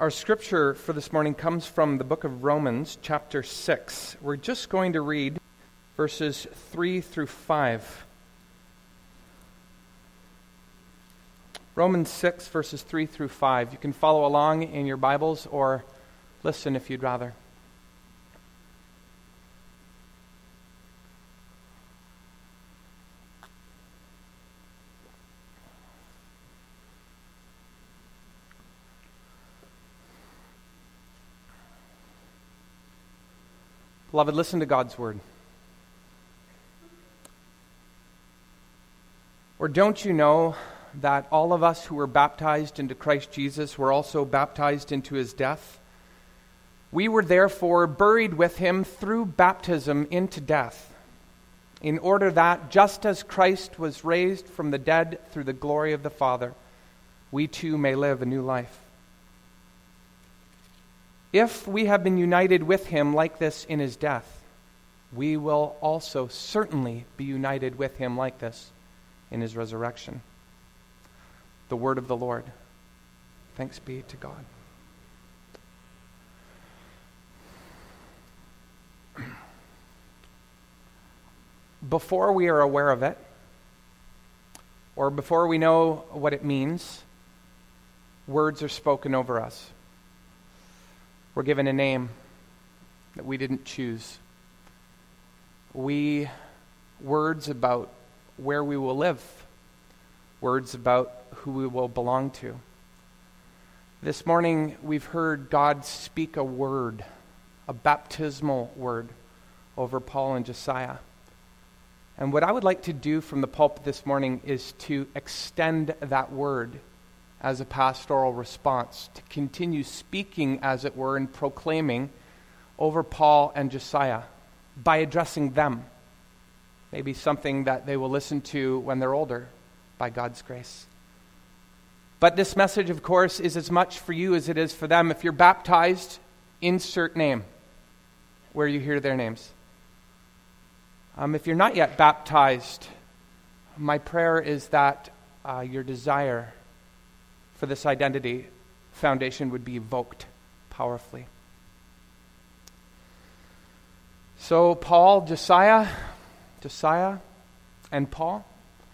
Our scripture for this morning comes from the book of Romans, chapter 6. We're just going to read verses 3 through 5. Romans 6, verses 3 through 5. You can follow along in your Bibles or listen if you'd rather. Beloved, listen to God's word. Or don't you know that all of us who were baptized into Christ Jesus were also baptized into his death? We were therefore buried with him through baptism into death, in order that, just as Christ was raised from the dead through the glory of the Father, we too may live a new life. If we have been united with him like this in his death, we will also certainly be united with him like this in his resurrection. The word of the Lord. Thanks be to God. Before we are aware of it, or before we know what it means, words are spoken over us. We're given a name that we didn't choose. Words about where we will live. Words about who we will belong to. This morning we've heard God speak a word, a baptismal word, over Paul and Josiah. And what I would like to do from the pulpit this morning is to extend that word as a pastoral response, to continue speaking, as it were, and proclaiming over Paul and Josiah by addressing them. Maybe something that they will listen to when they're older, by God's grace. But this message, of course, is as much for you as it is for them. If you're baptized, insert name where you hear their names. If you're not yet baptized, my prayer is that your desire for this identity foundation would be evoked powerfully. So Paul, Josiah, and Paul.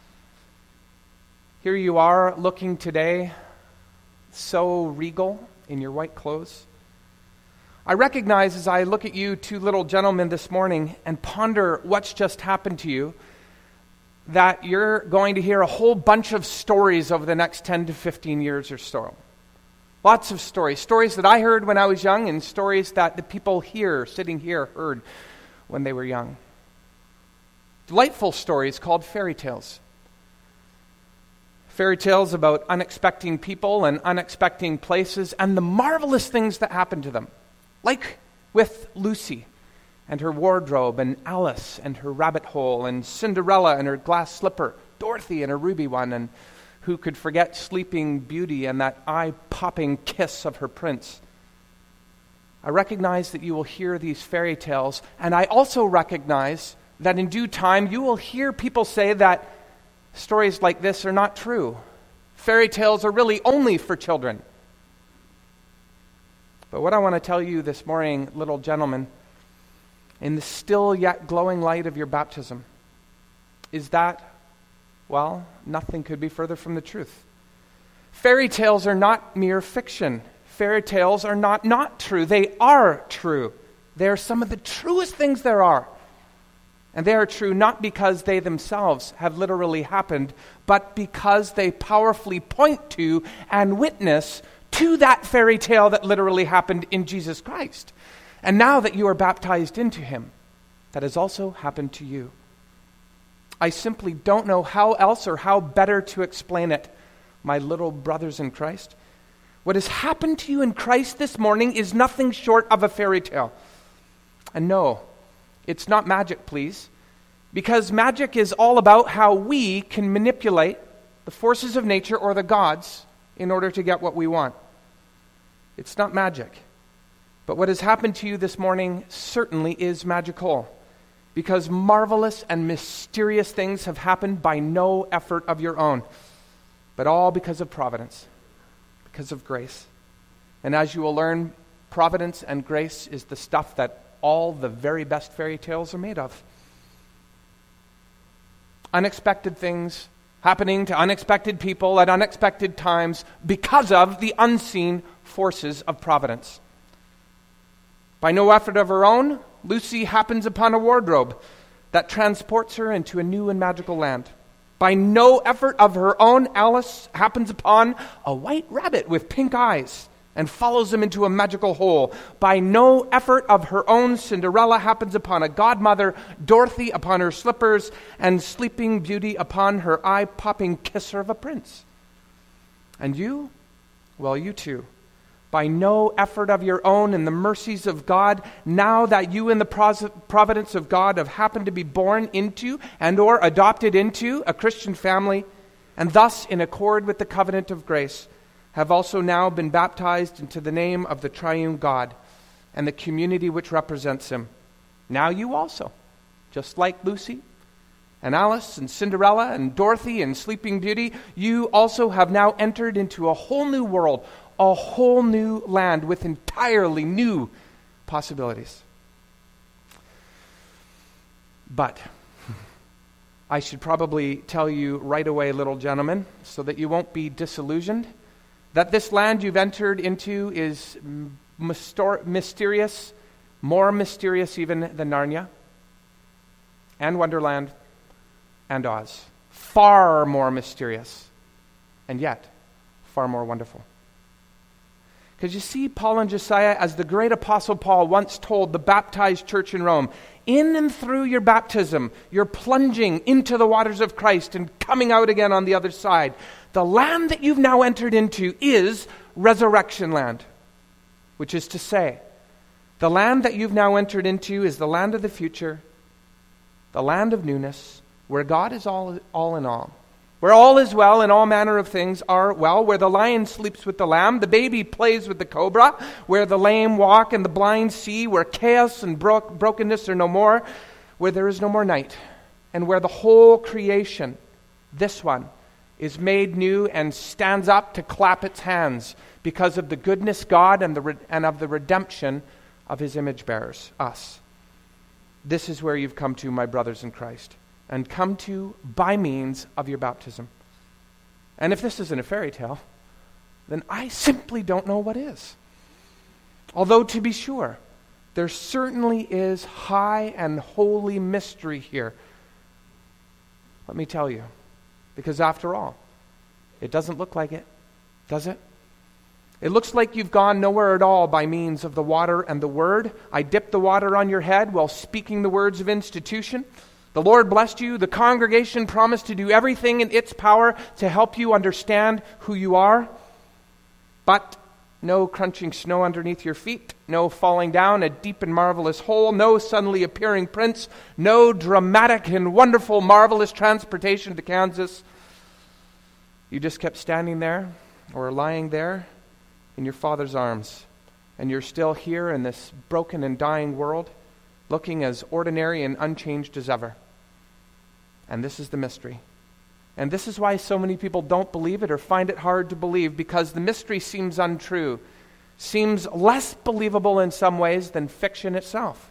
Here you are looking today so regal in your white clothes. I recognize as I look at you two little gentlemen this morning and ponder what's just happened to you, that you're going to hear a whole bunch of stories over the next 10 to 15 years or so. Lots of stories. Stories that I heard when I was young and stories that the people here, sitting here, heard when they were young. Delightful stories called fairy tales. Fairy tales about unexpected people and unexpected places and the marvelous things that happen to them. Like with Lucy and her wardrobe, and Alice and her rabbit hole, and Cinderella and her glass slipper, Dorothy and her ruby one, and who could forget Sleeping Beauty and that eye-popping kiss of her prince. I recognize that you will hear these fairy tales, and I also recognize that in due time you will hear people say that stories like this are not true. Fairy tales are really only for children. But what I want to tell you this morning, little gentlemen, in the still yet glowing light of your baptism, is that, well, nothing could be further from the truth. Fairy tales are not mere fiction. Fairy tales are not true. They are true. They are some of the truest things there are. And they are true not because they themselves have literally happened, but because they powerfully point to and witness to that fairy tale that literally happened in Jesus Christ. And now that you are baptized into him, that has also happened to you. I simply don't know how else or how better to explain it, my little brothers in Christ. What has happened to you in Christ this morning is nothing short of a fairy tale. And no, it's not magic, please, because magic is all about how we can manipulate the forces of nature or the gods in order to get what we want. It's not magic. But what has happened to you this morning certainly is magical, because marvelous and mysterious things have happened by no effort of your own, but all because of providence, because of grace. And as you will learn, providence and grace is the stuff that all the very best fairy tales are made of. Unexpected things happening to unexpected people at unexpected times because of the unseen forces of providence. By no effort of her own, Lucy happens upon a wardrobe that transports her into a new and magical land. By no effort of her own, Alice happens upon a white rabbit with pink eyes and follows him into a magical hole. By no effort of her own, Cinderella happens upon a godmother, Dorothy upon her slippers, and Sleeping Beauty upon her eye-popping kisser of a prince. And you? Well, you too. By no effort of your own and the mercies of God, now that you in the providence of God have happened to be born into and or adopted into a Christian family, and thus in accord with the covenant of grace, have also now been baptized into the name of the triune God and the community which represents him. Now you also, just like Lucy and Alice and Cinderella and Dorothy and Sleeping Beauty, you also have now entered into a whole new world, a whole new land with entirely new possibilities. But I should probably tell you right away, little gentlemen, so that you won't be disillusioned, that this land you've entered into is mysterious, more mysterious even than Narnia and Wonderland and Oz. Far more mysterious, and yet far more wonderful. Because you see, Paul and Josiah, as the great apostle Paul once told the baptized church in Rome, in and through your baptism, you're plunging into the waters of Christ and coming out again on the other side. The land that you've now entered into is resurrection land, which is to say, the land that you've now entered into is the land of the future, the land of newness, where God is all in all. Where all is well and all manner of things are well, where the lion sleeps with the lamb, the baby plays with the cobra, where the lame walk and the blind see, where chaos and brokenness are no more, where there is no more night, and where the whole creation, this one, is made new and stands up to clap its hands because of the goodness God and of the redemption of his image bearers, us. This is where you've come to, my brothers in Christ, and come to by means of your baptism. And if this isn't a fairy tale, then I simply don't know what is. Although, to be sure, there certainly is high and holy mystery here. Let me tell you, because after all, it doesn't look like it, does it? It looks like you've gone nowhere at all by means of the water and the word. I dipped the water on your head while speaking the words of institution. The Lord blessed you. The congregation promised to do everything in its power to help you understand who you are. But no crunching snow underneath your feet, no falling down a deep and marvelous hole, no suddenly appearing prince, no dramatic and wonderful, marvelous transportation to Kansas. You just kept standing there or lying there in your Father's arms. And you're still here in this broken and dying world, looking as ordinary and unchanged as ever. And this is the mystery. And this is why so many people don't believe it or find it hard to believe, because the mystery seems untrue, seems less believable in some ways than fiction itself.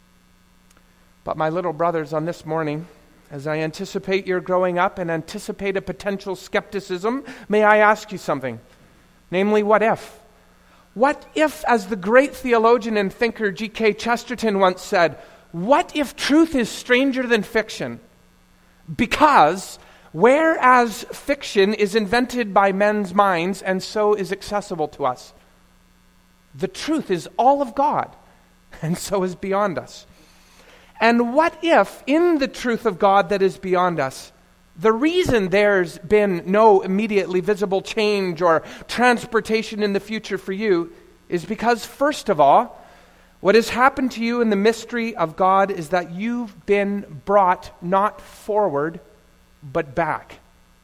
But my little brothers, on this morning, as I anticipate your growing up and anticipate a potential skepticism, may I ask you something? Namely, what if? What if, as the great theologian and thinker G.K. Chesterton once said, what if truth is stranger than fiction? Because whereas fiction is invented by men's minds and so is accessible to us, the truth is all of God and so is beyond us. And what if in the truth of God that is beyond us, the reason there's been no immediately visible change or transportation in the future for you is because, first of all, what has happened to you in the mystery of God is that you've been brought not forward, but back.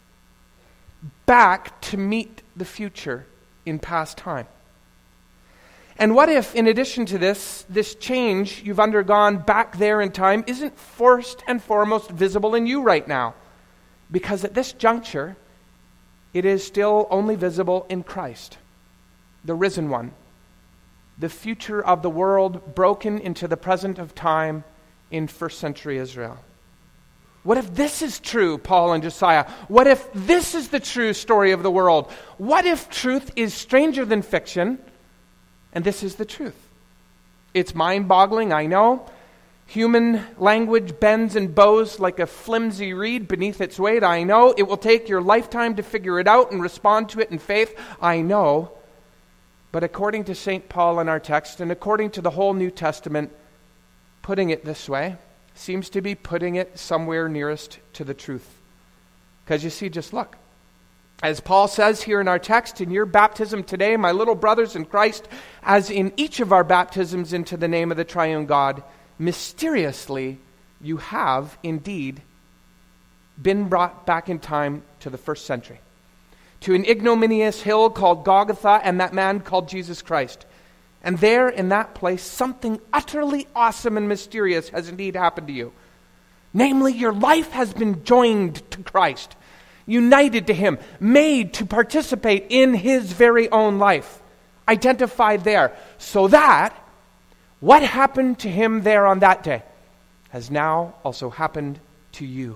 Back to meet the future in past time. And what if, in addition to this change you've undergone back there in time isn't first and foremost visible in you right now? Because at this juncture, it is still only visible in Christ. the risen one, the future of the world broken into the present of time in first century Israel. What if this is true, Paul and Josiah? What if this is the true story of the world? What if truth is stranger than fiction, and this is the truth? It's mind-boggling, I know. Human language bends and bows like a flimsy reed beneath its weight, I know. It will take your lifetime to figure it out and respond to it in faith, I know. But according to St. Paul in our text, and according to the whole New Testament, putting it this way seems to be putting it somewhere nearest to the truth. Because you see, just look. As Paul says here in our text, in your baptism today, my little brothers in Christ, as in each of our baptisms into the name of the triune God, mysteriously you have indeed been brought back in time to the first century, to an ignominious hill called Golgotha and that man called Jesus Christ. And there in that place, something utterly awesome and mysterious has indeed happened to you. Namely, your life has been joined to Christ, united to Him, made to participate in His very own life, identified there, so that what happened to Him there on that day has now also happened to you,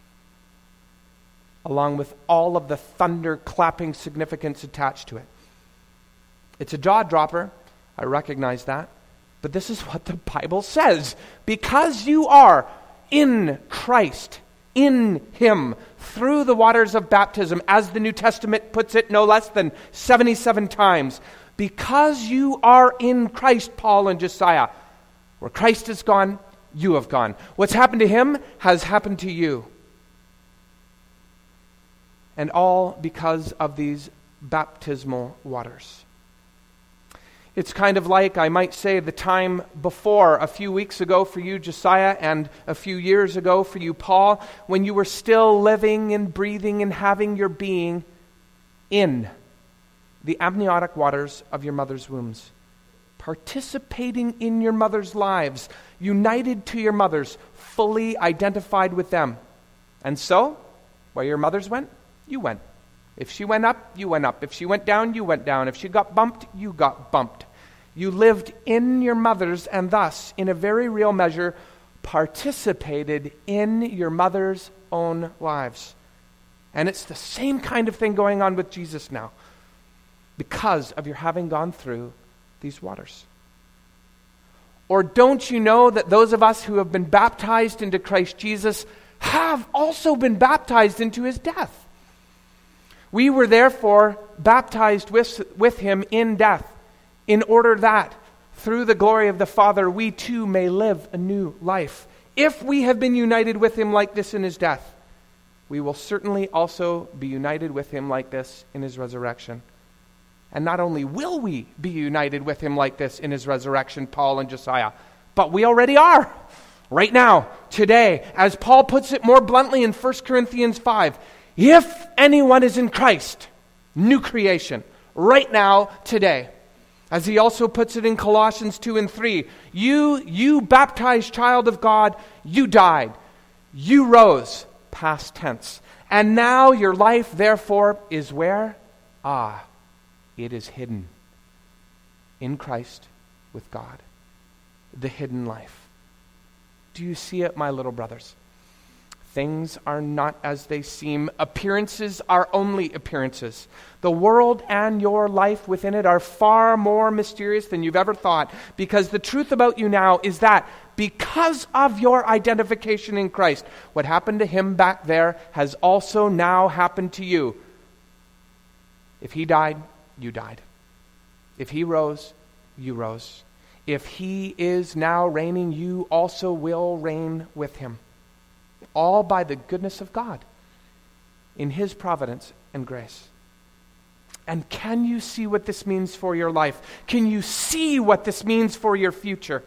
along with all of the thunder-clapping significance attached to it. It's a jaw-dropper, I recognize that, but this is what the Bible says. Because you are in Christ, in Him, through the waters of baptism, as the New Testament puts it no less than 77 times. Because you are in Christ, Paul and Josiah, where Christ has gone, you have gone. What's happened to Him has happened to you. And all because of these baptismal waters. It's kind of like, I might say, the time before, a few weeks ago for you, Josiah, and a few years ago for you, Paul, when you were still living and breathing and having your being in the amniotic waters of your mother's wombs, participating in your mother's lives, united to your mother's, fully identified with them. And so, where your mothers went, you went. If she went up, you went up. If she went down, you went down. If she got bumped, you got bumped. You lived in your mother's and thus, in a very real measure, participated in your mother's own lives. And it's the same kind of thing going on with Jesus now, because of your having gone through these waters. Or don't you know that those of us who have been baptized into Christ Jesus have also been baptized into His death? We were therefore baptized with Him in death, in order that, through the glory of the Father, we too may live a new life. If we have been united with Him like this in His death, we will certainly also be united with Him like this in His resurrection. And not only will we be united with Him like this in His resurrection, Paul and Josiah, but we already are. Right now, today, as Paul puts it more bluntly in 1 Corinthians 5, if anyone is in Christ, new creation, right now, today. As he also puts it in Colossians 2 and 3, you baptized child of God, you died. You rose, past tense. And now your life, therefore, is where? It is hidden in Christ with God. The hidden life. Do you see it, my little brothers? Things are not as they seem. Appearances are only appearances. The world and your life within it are far more mysterious than you've ever thought, because the truth about you now is that because of your identification in Christ, what happened to Him back there has also now happened to you. If He died, you died. If He rose, you rose. If He is now reigning, you also will reign with Him. All by the goodness of God in His providence and grace. And can you see what this means for your life? Can you see what this means for your future?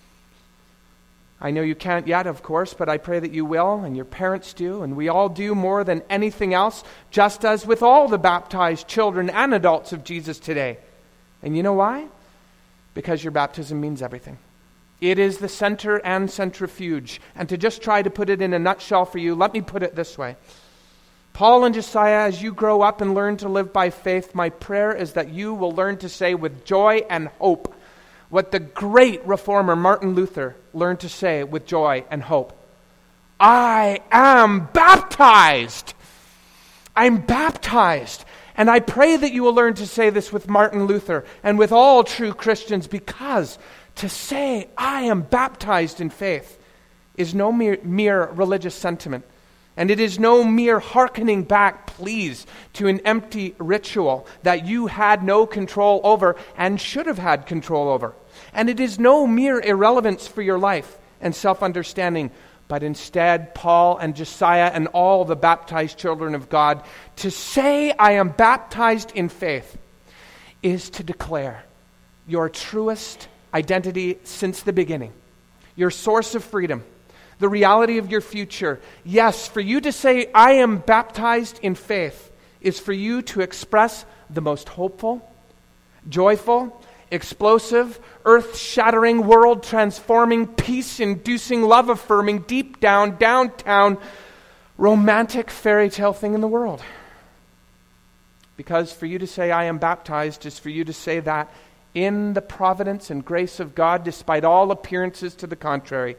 I know you can't yet, of course, but I pray that you will, and your parents do, and we all do more than anything else, just as with all the baptized children and adults of Jesus today. And you know why? Because your baptism means everything. It is the center and centrifuge. And to just try to put it in a nutshell for you, let me put it this way. Paul and Josiah, as you grow up and learn to live by faith, my prayer is that you will learn to say with joy and hope what the great reformer Martin Luther learned to say with joy and hope. I am baptized. I'm baptized. And I pray that you will learn to say this with Martin Luther and with all true Christians, because to say I am baptized in faith is no mere religious sentiment. And it is no mere hearkening back, please, to an empty ritual that you had no control over and should have had control over. And it is no mere irrelevance for your life and self-understanding, but instead, Paul and Josiah and all the baptized children of God, to say I am baptized in faith is to declare your truest identity since the beginning, your source of freedom, the reality of your future. Yes, for you to say, I am baptized in faith, is for you to express the most hopeful, joyful, explosive, earth-shattering, world-transforming, peace-inducing, love-affirming, deep down, downtown, romantic fairy tale thing in the world. Because for you to say, I am baptized, is for you to say that in the providence and grace of God, despite all appearances to the contrary,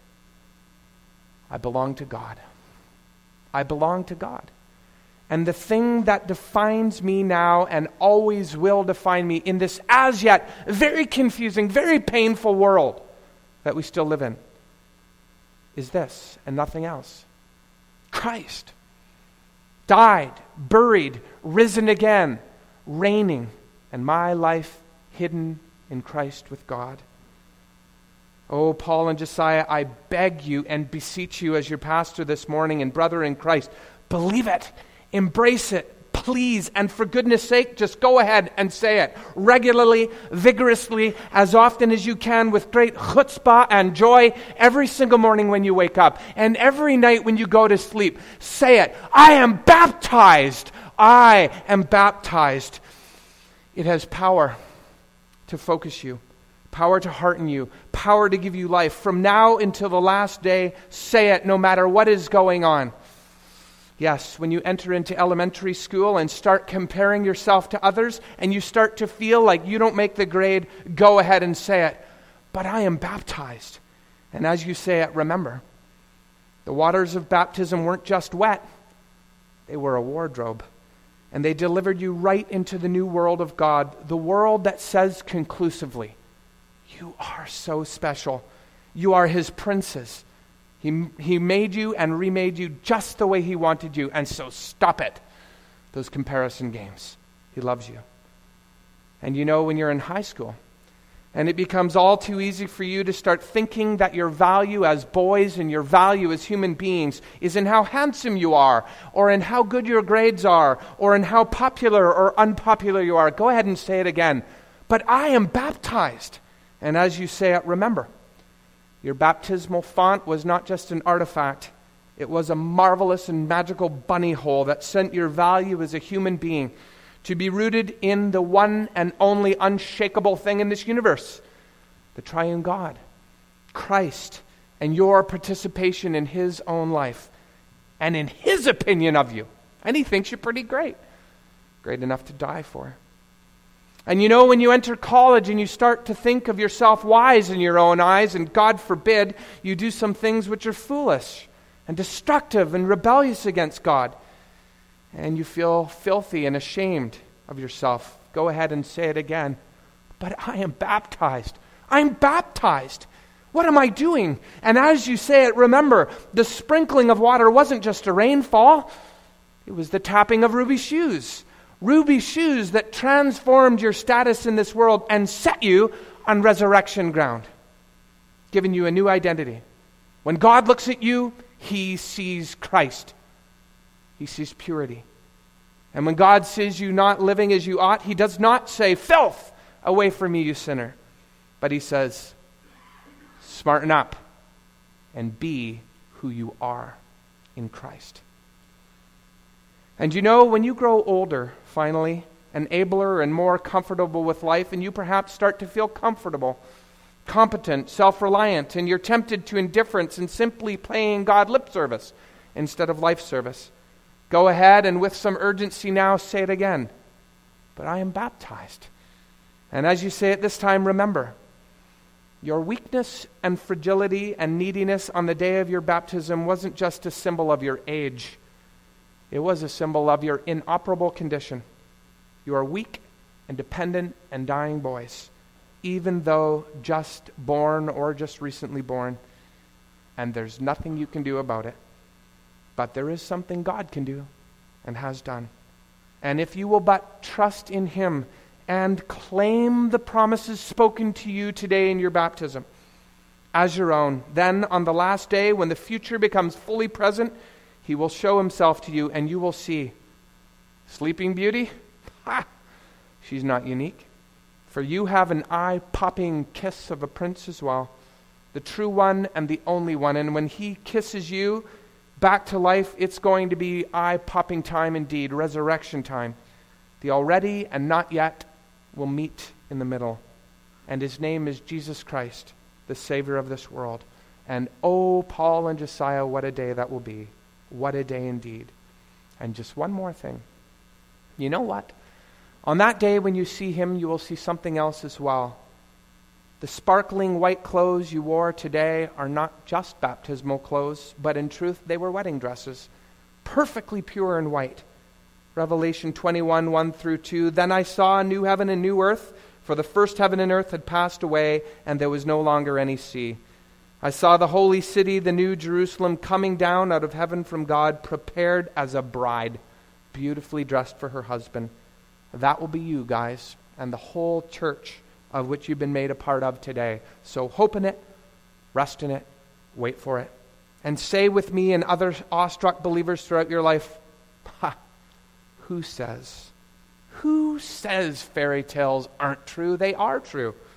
I belong to God. I belong to God. And the thing that defines me now and always will define me in this as yet very confusing, very painful world that we still live in is this and nothing else. Christ died, buried, risen again, reigning, and my life hidden in Christ with God. Oh, Paul and Josiah, I beg you and beseech you as your pastor this morning and brother in Christ, believe it, embrace it, please, and for goodness sake, just go ahead and say it regularly, vigorously, as often as you can, with great chutzpah and joy, every single morning when you wake up, and every night when you go to sleep. Say it, I am baptized. I am baptized. It has power to focus you, power to hearten you, power to give you life. From now until the last day, say it no matter what is going on. Yes, when you enter into elementary school and start comparing yourself to others and you start to feel like you don't make the grade, go ahead and say it. But I am baptized. And as you say it, remember, the waters of baptism weren't just wet. They were a wardrobe. And they delivered you right into the new world of God, the world that says conclusively, you are so special. You are His princes. He made you and remade you just the way He wanted you. And so stop it, those comparison games. He loves you. And you know when you're in high school and it becomes all too easy for you to start thinking that your value as boys and your value as human beings is in how handsome you are, or in how good your grades are, or in how popular or unpopular you are. Go ahead and say it again. But I am baptized. And as you say it, remember, your baptismal font was not just an artifact. It was a marvelous and magical bunny hole that sent your value as a human being to be rooted in the one and only unshakable thing in this universe, the triune God, Christ, and your participation in His own life and in His opinion of you. And He thinks you're pretty great, great enough to die for. And you know when you enter college and you start to think of yourself wise in your own eyes, and God forbid you do some things which are foolish and destructive and rebellious against God, and you feel filthy and ashamed of yourself, go ahead and say it again. But I am baptized. I'm baptized. What am I doing? And as you say it, remember, the sprinkling of water wasn't just a rainfall. It was the tapping of ruby shoes. Ruby shoes that transformed your status in this world and set you on resurrection ground, giving you a new identity. When God looks at you, He sees Christ. He sees purity. And when God sees you not living as you ought, He does not say, filth, away from me, you sinner. But He says, smarten up and be who you are in Christ. And you know, when you grow older, finally, and abler and more comfortable with life, and you perhaps start to feel comfortable, competent, self-reliant, and you're tempted to indifference and simply paying God lip service instead of life service, Go ahead and with some urgency now say it again. But I am baptized. And as you say it this time, remember, your weakness and fragility and neediness on the day of your baptism wasn't just a symbol of your age. It was a symbol of your inoperable condition. You are weak and dependent and dying boys, even though just born or just recently born. And there's nothing you can do about it. But there is something God can do and has done. And if you will but trust in Him and claim the promises spoken to you today in your baptism as your own, then on the last day when the future becomes fully present, He will show Himself to you and you will see. Sleeping Beauty? Ha! She's not unique. For you have an eye-popping kiss of a prince as well, the true one and the only one. And when He kisses you back to life, it's going to be eye-popping time indeed, resurrection time. The already and not yet will meet in the middle. And His name is Jesus Christ, the Savior of this world. And oh, Paul and Josiah, what a day that will be. What a day indeed. And just one more thing. You know what? On that day when you see Him, you will see something else as well. The sparkling white clothes you wore today are not just baptismal clothes, but in truth they were wedding dresses, perfectly pure and white. Revelation 21, 1 through 2, Then I saw a new heaven and new earth, for the first heaven and earth had passed away, and there was no longer any sea. I saw the holy city, the new Jerusalem, coming down out of heaven from God, prepared as a bride, beautifully dressed for her husband. That will be you, guys, and the whole church of which you've been made a part of today. So hope in it, rest in it, wait for it. And say with me and other awestruck believers throughout your life, who says fairy tales aren't true? They are true.